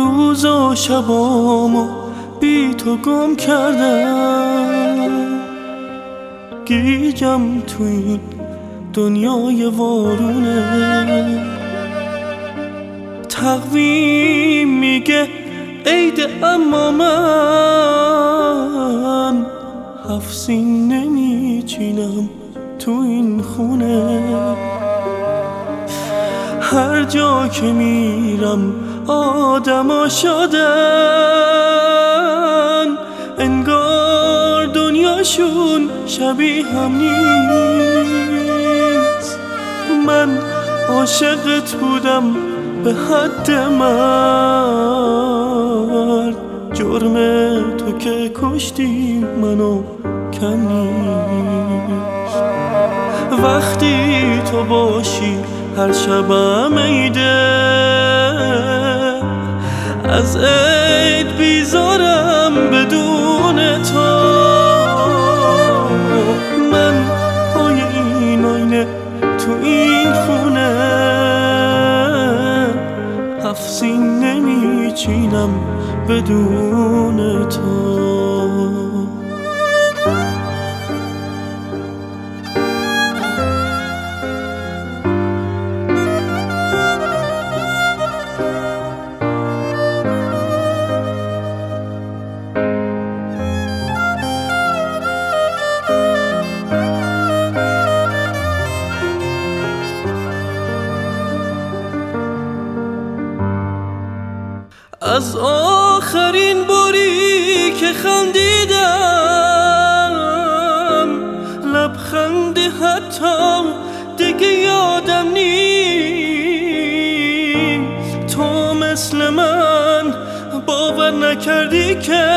روز و شبامو بی تو گم کردم، گیجم تو این دنیای وارونه. تقویم میگه عید، اما من 7 سین نمیچینم تو این خونه. هر جا که میرم آدما شدن، انگار دنیاشون شبیه هم نیست. من عاشقت بودم به حد مرگ، جرم تو که کشتی منو کم نیست. وقتی تو باشی هر شبم عیده، از عید بیزارم بدون تو. من پای این آینه تو این خونه 7 سین نمیچینم بدون تو. از آخرین باری که خندیدم، لبخند حتی دیگه یادم نیست. تو مثل من باور نکردی که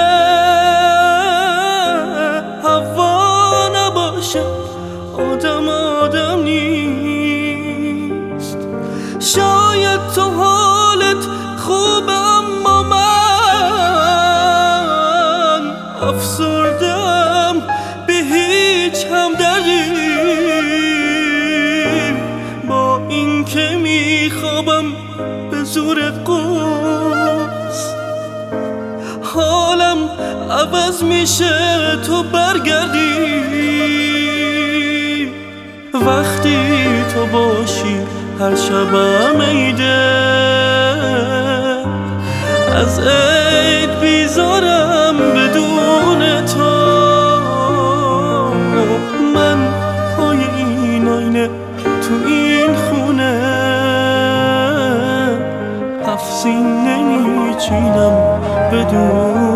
هوا نباشه آدم نیست. شاید تو حالت خوبه، اما من افسردم به هیچ همدردی. با این که میخوابم به زور قرص، حالم عوض میشه تو برگردی. وقتی تو باشی هر شبم عیده، از عید بیزارم بدون تو. من پای این آینه تو این خونه 7 سین نمیچینم بدون